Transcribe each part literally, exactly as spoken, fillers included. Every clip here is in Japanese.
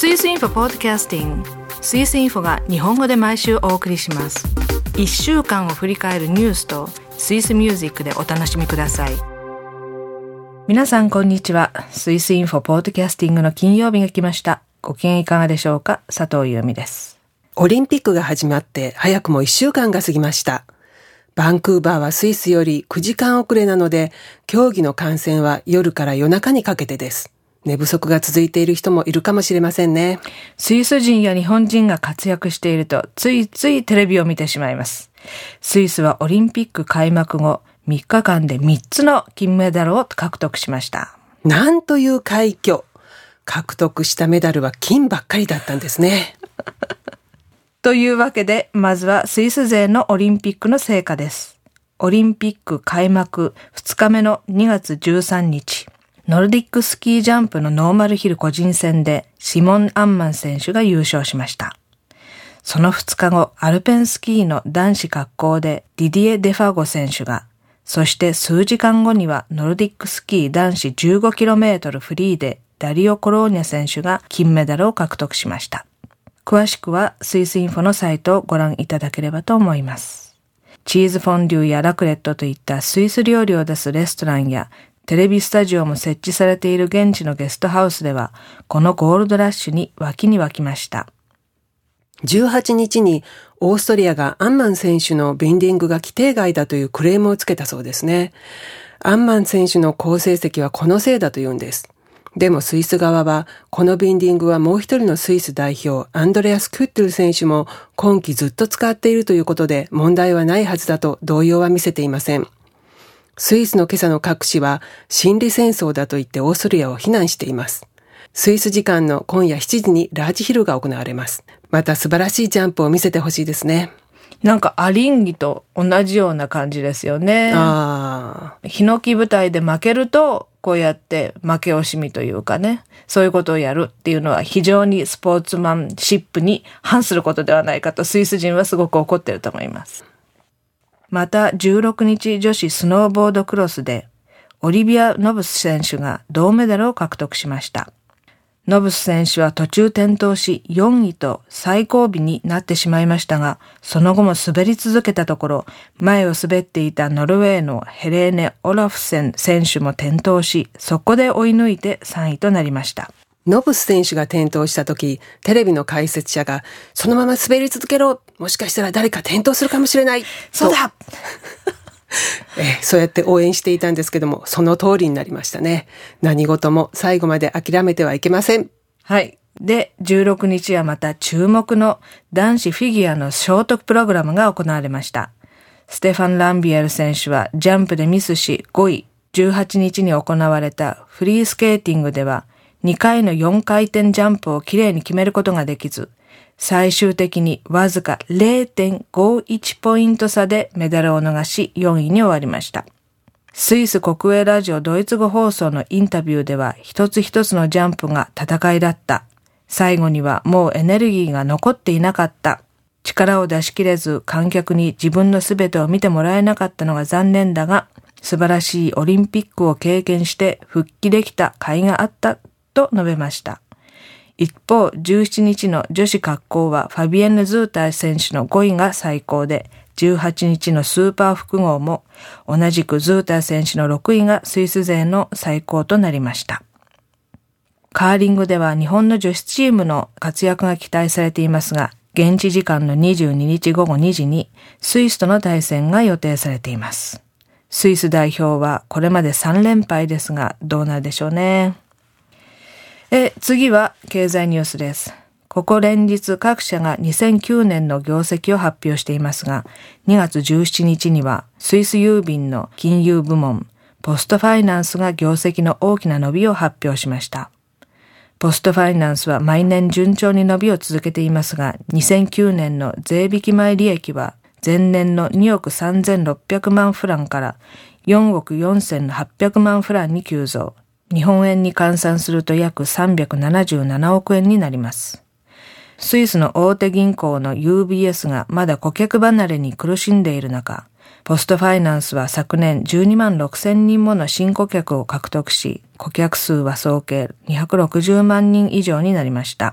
スイスインフォポッドキャスティング、スイスインフォが日本語で毎週お送りします。いっしゅうかんを振り返るニュースとスイスミュージックでお楽しみください。皆さんこんにちは。スイスインフォポッドキャスティングの金曜日が来ました。ご機嫌いかがでしょうか。佐藤由美です。 オリンピックが始まって早くもいっしゅうかんが過ぎました。バンクーバーはスイスよりくじかん遅れなので、競技の観戦は夜から夜中にかけてです。寝不足が続いている人もいるかもしれませんね。 スイス人や日本人が活躍しているとついついテレビを見てしまいます。スイスはオリンピック開幕後みっかかんでみっつの金メダルを獲得しました。 なんという快挙。獲得したメダルは金ばっかりだったんですね。 というわけで、まずはスイス勢のオリンピックの成果です。オリンピック開幕ふつかめのにがつじゅうさんにち、ノルディックスキージャンプのノーマルヒル個人戦でシモン・アンマン選手が優勝しました。そのふつかご、アルペンスキーの男子滑降でディディエ・デファゴ選手が、そして数時間後にはノルディックスキー男子 じゅうごキロメートル フリーでダリオ・コローニャ選手が金メダルを獲得しました。詳しくはスイスインフォのサイトをご覧いただければと思います。チーズフォンデュやラクレットといったスイス料理を出すレストランやテレビスタジオも設置されている現地のゲストハウスでは、このゴールドラッシュに沸きに沸きました。 じゅうはちにちにオーストリアがアンマン選手のビンディングが規定外だというクレームをつけたそうですね。アンマン選手の好成績はこのせいだというんです。でもスイス側は、このビンディングはもう一人のスイス代表、アンドレアス・クットゥル選手も今季ずっと使っているということで問題はないはずだと動揺は見せていません。スイスの今朝の各紙は心理戦争だと言ってオーストリアを非難しています。スイス時間の今夜しちじにラージヒルが行われます。また素晴らしいジャンプを見せてほしいですね。 なんかアリンギと同じような感じですよね。 ああ。 ヒノキ舞台で負けるとこうやって負け惜しみというかね、そういうことをやるっていうのは非常にスポーツマンシップに反することではないかとスイス人はすごく怒っていると思います。またじゅうろくにち女子スノーボードクロスでオリビア・ノブス選手が銅メダルを獲得しました。ノブス選手は途中転倒しよんいと最後尾になってしまいましたが、その後も滑り続けたところ、前を滑っていたノルウェーのヘレーネ・オラフセン選手も転倒し、そこで追い抜いてさんいとなりました。 ノブス選手が転倒した時、テレビの解説者が、そのまま滑り続けろ、もしかしたら誰か転倒するかもしれない。 そうだえそうやって応援していたんですけども、その通りになりましたね。何事も最後まで諦めてはいけません。 はい。で、じゅうろくにちはまた注目の男子フィギュアのショートプログラムが行われました。ステファン・ランビエル選手はジャンプでミスしごい、じゅうはちにちに行われたフリースケーティングではにかいのよんかいてんジャンプをきれいに決めることができず、最終的にわずか れいてんごいち ポイント差でメダルを逃しよんいに終わりました。スイス国営ラジオドイツ語放送のインタビューでは一つ一つのジャンプが戦いだった。最後にはもうエネルギーが残っていなかった。力を出し切れず観客に自分のすべてを見てもらえなかったのが残念だが、素晴らしいオリンピックを経験して復帰できた甲斐があったと述べました。一方、じゅうしちにちの女子滑降はファビエンヌ・ズーター選手のごいが最高で、じゅうはちにちのスーパー複合も同じくズーター選手のろくいがスイス勢の最高となりました。カーリングでは日本の女子チームの活躍が期待されていますが、現地時間のにじゅうににちごごにじにスイスとの対戦が予定されています。スイス代表はこれまでさんれんぱいですが、どうなるでしょうね。え次は経済ニュースです。ここ連日各社がにせんきゅうねんの業績を発表していますが、にがつじゅうしちにちにはスイス郵便の金融部門、ポストファイナンスが業績の大きな伸びを発表しました。ポストファイナンスは毎年順調に伸びを続けていますが、にせんきゅうねんの税引き前利益は前年のにおくさんぜんろっぴゃくまんフランからよんおくよんせんはっぴゃくまんフランに急増。日本円に換算すると約さんびゃくななじゅうななおくえんになります。スイスの大手銀行の ユービーエス がまだ顧客離れに苦しんでいる中、ポストファイナンスは昨年じゅうにまんろくせんにんもの新顧客を獲得し、顧客数は総計にひゃくろくじゅうまんにん以上になりました。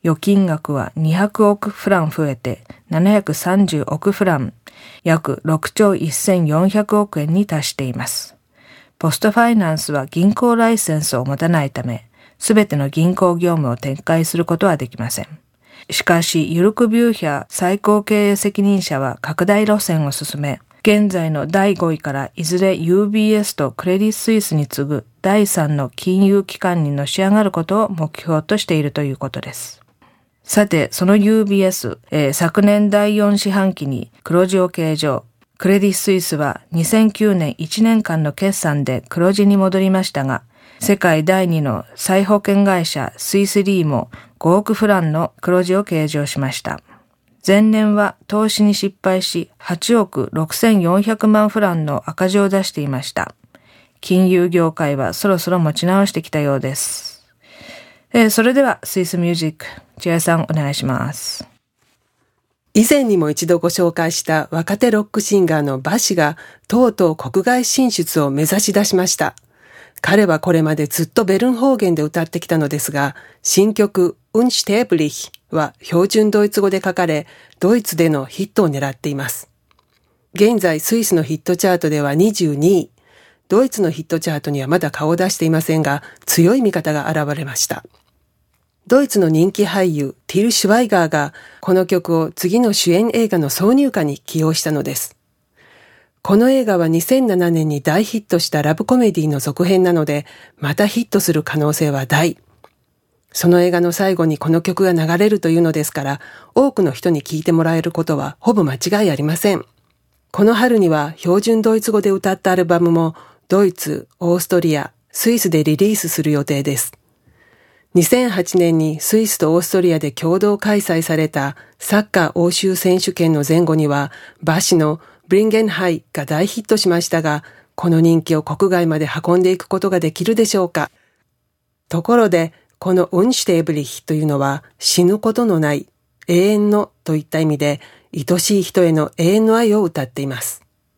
預金額はにひゃくおくフラン増えてななひゃくさんじゅうおくフラン、約ろくちょうせんよんひゃくおくえんに達しています。ポストファイナンスは銀行ライセンスを持たないため、すべての銀行業務を展開することはできません。しかし、ユルク・ビューヒャー最高経営責任者は拡大路線を進め、現在のだいごいからいずれ ユービーエス とクレディ・スイスに次ぐだいさんの金融機関にのし上がることを目標としているということです。さて、その ユービーエス、えー、昨年だいよん四半期に黒字を計上。クレディ・スイスはにせんきゅうねんいちねんかんの決算で黒字に戻りましたが、世界だいにの再保険会社スイスリーもごおくフランの黒字を計上しました。前年は投資に失敗しはちおくろくせんよんひゃくまんフランの赤字を出していました。金融業界はそろそろ持ち直してきたようです。えー、それではスイスミュージック、千谷さんお願いします。 以前にも一度ご紹介した若手ロックシンガーのバシがとうとう国外進出を目指し出しました。彼はこれまでずっとベルン方言で歌ってきたのですが、新曲Unsterblichは標準ドイツ語で書かれ、ドイツでのヒットを狙っています。現在スイスのヒットチャートではにじゅうにい、ドイツのヒットチャートにはまだ顔を出していませんが、強い味方が現れました。ドイツの人気俳優ティル・シュワイガーがこの曲を次の主演映画の挿入歌に起用したのです。この映画はにせんななねんに大ヒットしたラブコメディの続編なので、またヒットする可能性は大。その映画の最後にこの曲が流れるというのですから、多くの人に聴いてもらえることはほぼ間違いありません。この春には標準ドイツ語で歌ったアルバムもドイツ、オーストリア、スイスでリリースする予定です。にせんはちねんにスイスとオーストリアで共同開催されたサッカー欧州選手権の前後にはバシのブリンゲンハイが大ヒットしましたが、この人気を国外まで運んでいくことができるでしょうか。ところで、このウンシュテーブリヒというのは死ぬことのない、永遠のといった意味で、愛しい人への永遠の愛を歌っています。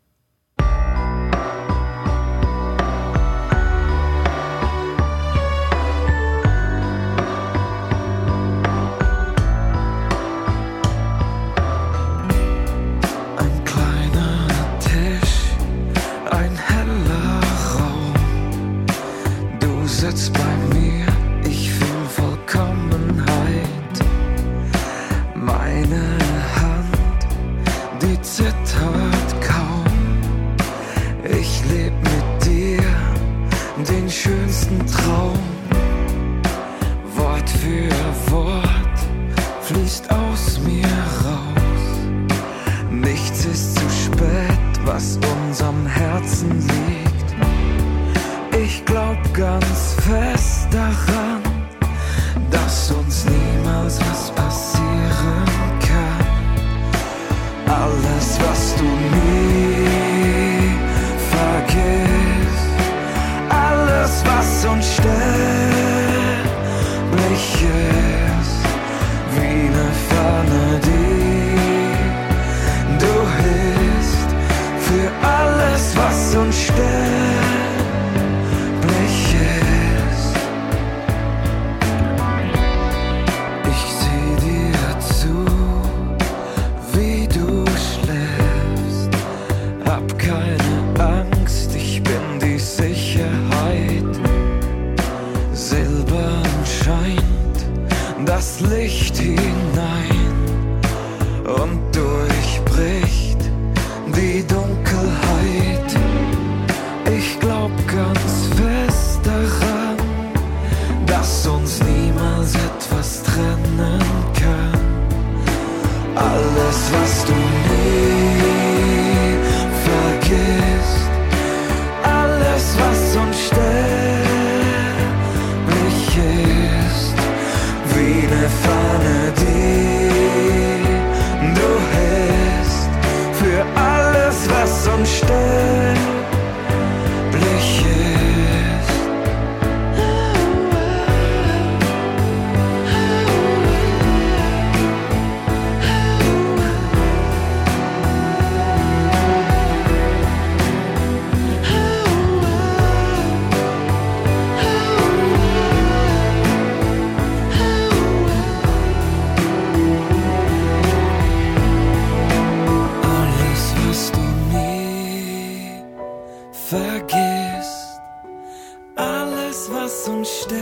Sitzt bei mir, ich fühl Vollkommenheit. Meine Hand, die zittert kaum. Ich leb mit dir den schönsten Traum. Wort für Wort fließt aus mir raus. Nichts ist zu spät, was unserem Herzen liegt. Ich glaub ganz fest daran, dass uns niemals was passieren kann. Alles, was du nie vergisst, alles, was unsterblich ist, wie ne Fahne, die du hisst, für alles, was unsterblich. Das Licht hinein und durchbricht die Dunkelheit. Ich glaub ganz fest daran, dass uns niemals etwas trennen kann. Alles, was du nie vergisst, alles, was unsterblich ist, wie ne Fahne, die du hisst, für alles, was unsterblich ist. was unsterblich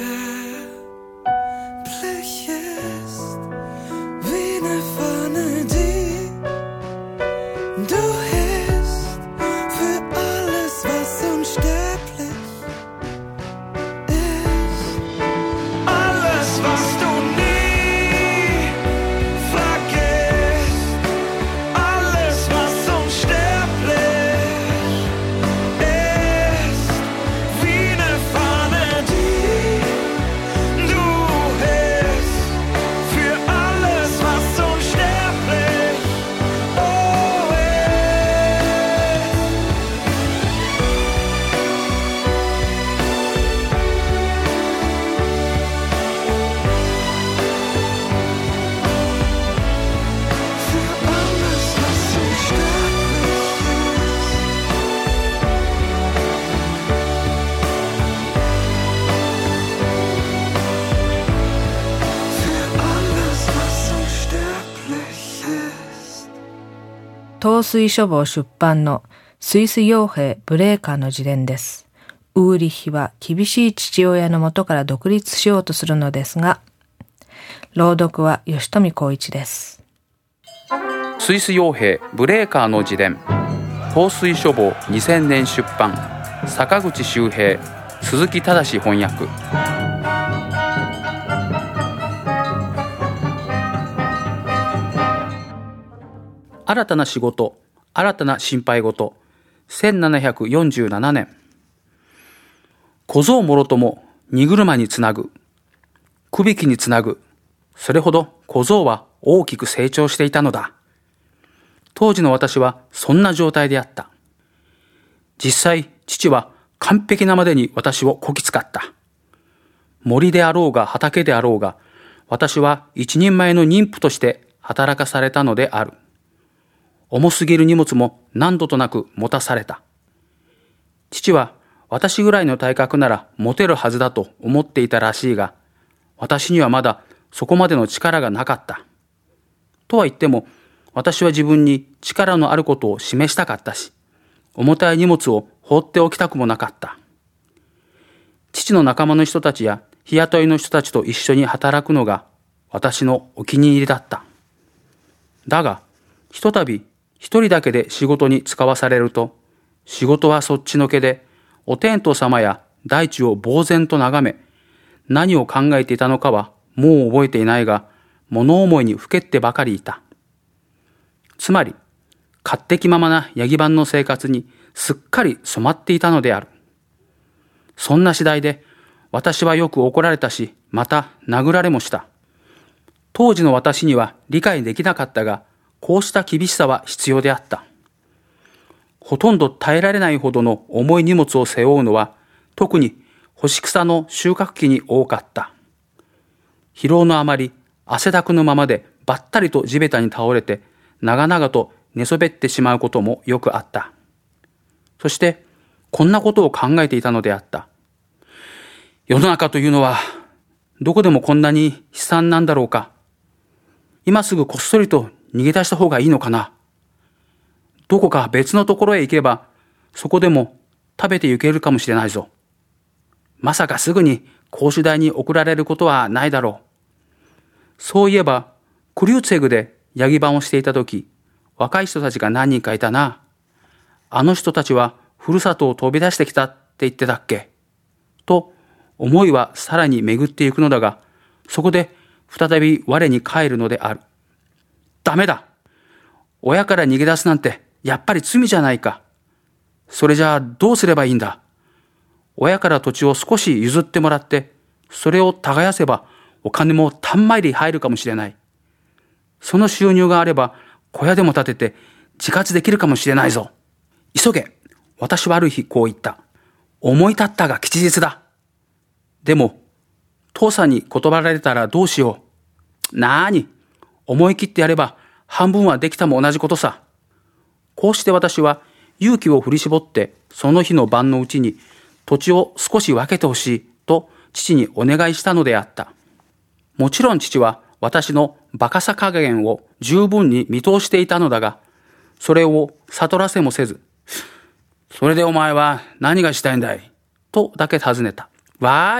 ist, wie eine Fahne, die du hältst für alles, was unsterblich ist. Alles, was du nie vergisst, alles, was unsterblich ist, wie eine Fahne, die du hältst für alles, was unsterblich oh ist. Für alles, was unsterblich ist. Für alles, was unsterblich ist. 東水書房出版のスイス傭兵ブレーカーの自伝です。ウーリッヒは厳しい父親の元から独立しようとするのですが、朗読は吉富光一です。 スイス傭兵ブレーカーの自伝、東水書房にせんねん出版、坂口修平、鈴木正翻訳。新たな仕事、新たな心配事、せんななひゃくよんじゅうななねん。小僧もろとも荷車につなぐ、くびきにつなぐ、それほど小僧は大きく成長していたのだ。当時の私はそんな状態であった。実際、父は完璧なまでに私をこき使った。森であろうが畑であろうが、私は一人前の妊婦として働かされたのである。重すぎる荷物も何度となく持たされた。父は私ぐらいの体格なら持てるはずだと思っていたらしいが、私にはまだそこまでの力がなかった。とは言っても、私は自分に力のあることを示したかったし、重たい荷物を放っておきたくもなかった。父の仲間の人たちや日雇いの人たちと一緒に働くのが私のお気に入りだった。だが、ひとたび一人だけで仕事に使わされると、仕事はそっちのけで、お天道様や大地を呆然と眺め、何を考えていたのかはもう覚えていないが、物思いにふけってばかりいた。つまり、勝手気ままなヤギ版の生活にすっかり染まっていたのである。そんな次第で、私はよく怒られたし、また殴られもした。当時の私には理解できなかったが、こうした厳しさは必要であった。ほとんど耐えられないほどの重い荷物を背負うのは、特に干し草の収穫期に多かった。疲労のあまり、汗だくのままでばったりと地べたに倒れて、長々と寝そべってしまうこともよくあった。そして、こんなことを考えていたのであった。世の中というのは、どこでもこんなに悲惨なんだろうか。今すぐこっそりと逃げ出した方がいいのかな。どこか別のところへ行けば、そこでも食べて行けるかもしれないぞ。まさかすぐに講習台に送られることはないだろう。そういえば、クリューツェグでヤギ番をしていたとき、若い人たちが何人かいたな。あの人たちはふるさとを飛び出してきたって言ってたっけと、思いはさらに巡っていくのだが、そこで再び我に返るのである。ダメだ。親から逃げ出すなんてやっぱり罪じゃないか。それじゃあどうすればいいんだ。親から土地を少し譲ってもらって、それを耕せばお金もたんまり入るかもしれない。その収入があれば小屋でも建てて自活できるかもしれないぞ。急げ。私はある日こう言った。思い立ったが吉日だ。でも、父さんに断られたらどうしよう。なーに、思い切ってやれば半分はできたも同じことさ。こうして私は勇気を振り絞ってその日の晩のうちに土地を少し分けてほしいと父にお願いしたのであった。もちろん父は私の馬鹿さ加減を十分に見通していたのだが、それを悟らせもせず、それでお前は何がしたいんだいとだけ尋ねた。わーい、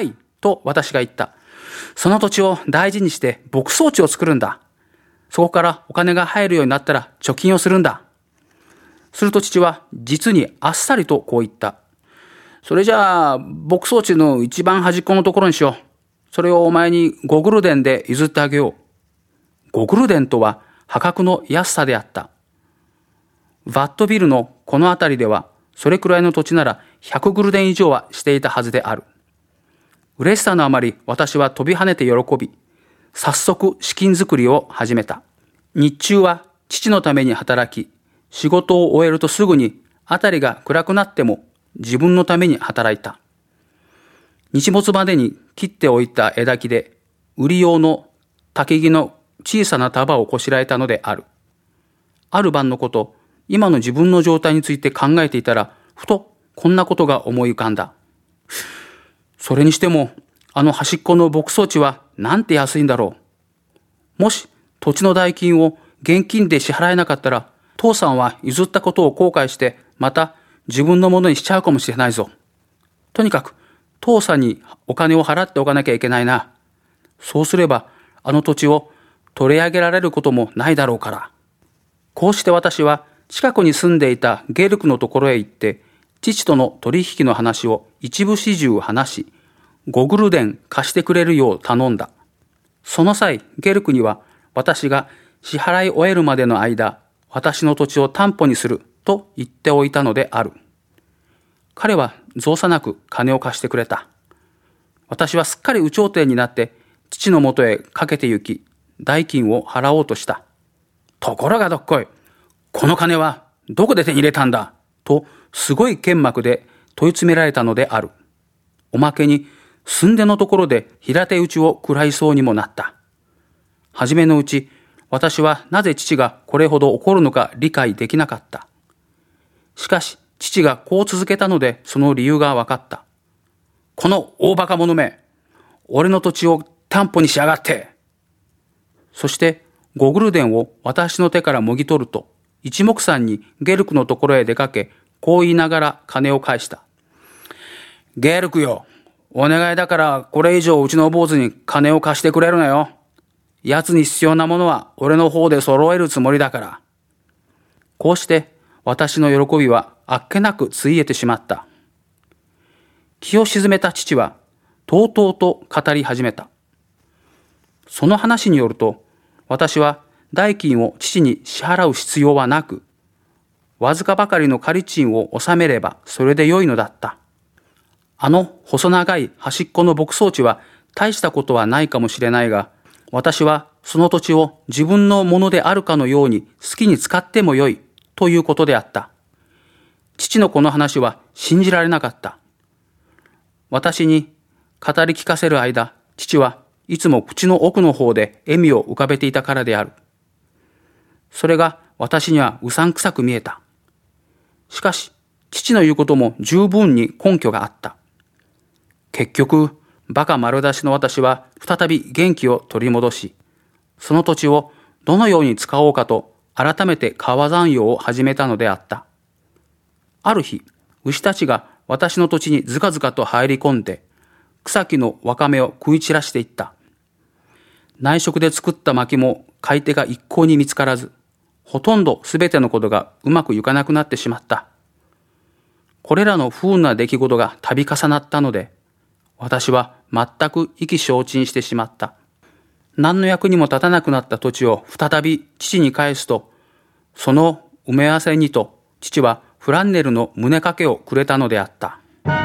と私が言った。その土地を大事にして牧草地を作るんだ。そこからお金が入るようになったら貯金をするんだ。すると父は実にあっさりとこう言った。それじゃあ牧草地の一番端っこのところにしよう。それをお前にゴグルデンで譲ってあげよう。ゴグルデンとは破格の安さであった。ワットビルのこの辺りではそれくらいの土地ならひゃくグルデン以上はしていたはずである。嬉しさのあまり私は飛び跳ねて喜び、早速資金作りを始めた。日中は父のために働き、仕事を終えるとすぐに辺りが暗くなっても自分のために働いた。日没までに切っておいた枝木で売り用の竹木の小さな束をこしらえたのである。ある晩のこと、今の自分の状態について考えていたら、ふとこんなことが思い浮かんだ。それにしても、あの端っこの牧草地はなんて安いんだろう。もし土地の代金を現金で支払えなかったら、父さんは譲ったことを後悔して、また自分のものにしちゃうかもしれないぞ。とにかく、父さんにお金を払っておかなきゃいけないな。そうすれば、あの土地を取り上げられることもないだろうから。こうして私は近くに住んでいたゲルクのところへ行って、父との取引の話を一部始終話し、ゴグルデン貸してくれるよう頼んだ。その際、ゲルクには私が支払い終えるまでの間、私の土地を担保にすると言っておいたのである。彼は造作なく金を貸してくれた。私はすっかり有頂天になって父のもとへかけて行き、代金を払おうとした。ところがどっこい、この金はどこで手に入れたんだとすごい剣幕で問い詰められたのである。おまけにすんでのところで平手打ちを食らいそうにもなった。はじめのうち、私はなぜ父がこれほど怒るのか理解できなかった。しかし父がこう続けたのでその理由が分かった。この大バカ者め、俺の土地を担保にしやがって。そしてゴグルデンを私の手からもぎ取ると、一目散にゲルクのところへ出かけ、こう言いながら金を返した。ゲルクよ、お願いだからこれ以上うちの坊主に金を貸してくれるなよ。奴に必要なものは俺の方で揃えるつもりだから。こうして私の喜びはあっけなくついえてしまった。気を沈めた父はとうとうと語り始めた。その話によると、私は代金を父に支払う必要はなく、わずかばかりの借賃を納めればそれで良いのだった。あの細長い端っこの牧草地は大したことはないかもしれないが、私はその土地を自分のものであるかのように好きに使ってもよいということであった。父のこの話は信じられなかった。私に語り聞かせる間、父はいつも口の奥の方で笑みを浮かべていたからである。それが私にはうさんくさく見えた。しかし、父の言うことも十分に根拠があった。結局、バカ丸出しの私は再び元気を取り戻し、その土地をどのように使おうかと改めて川山用を始めたのであった。ある日、牛たちが私の土地にずかずかと入り込んで、草木のわかめを食い散らしていった。内職で作った薪も買い手が一向に見つからず、ほとんどすべてのことがうまくいかなくなってしまった。これらの不運な出来事が度重なったので、私は全く意気消沈してしまった。何の役にも立たなくなった土地を再び父に返すと、その埋め合わせにと父はフランネルの胸掛けをくれたのであった。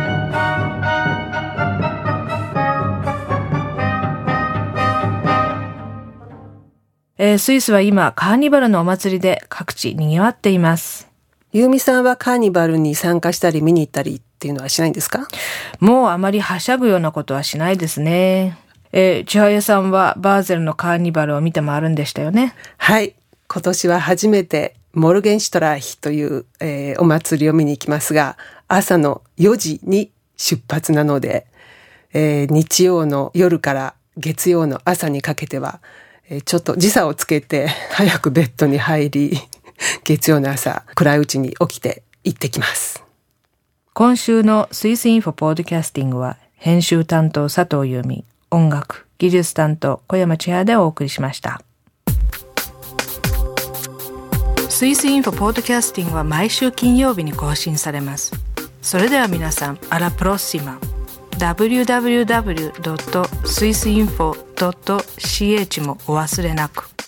えー、スイスは今カーニバルのお祭りで各地賑わっています。 ユーミさんはカーニバルに参加したり見に行ったりっていうのはしないんですか？ もうあまりはしゃぐようなことはしないですね。えー、千早さんはバーゼルのカーニバルを見て回るんでしたよね。 はい。今年は初めてモルゲンシュトラーヒという、えー、お祭りを見に行きますが、朝のよじに出発なので、えー、日曜の夜から月曜の朝にかけては、えー、ちょっと時差をつけて早くベッドに入り、月曜の朝暗いうちに起きて行ってきます。 今週のスイスインフォポッドキャスティングは編集担当佐藤由美、音楽、技術担当小山千葉でお送りしました。スイスインフォポッドキャスティングは毎週金曜日に更新されます。それでは皆さん、アラプロッシマ。ダブリューダブリューダブリュードットスイスインフォドットシーエイチ もお忘れなく。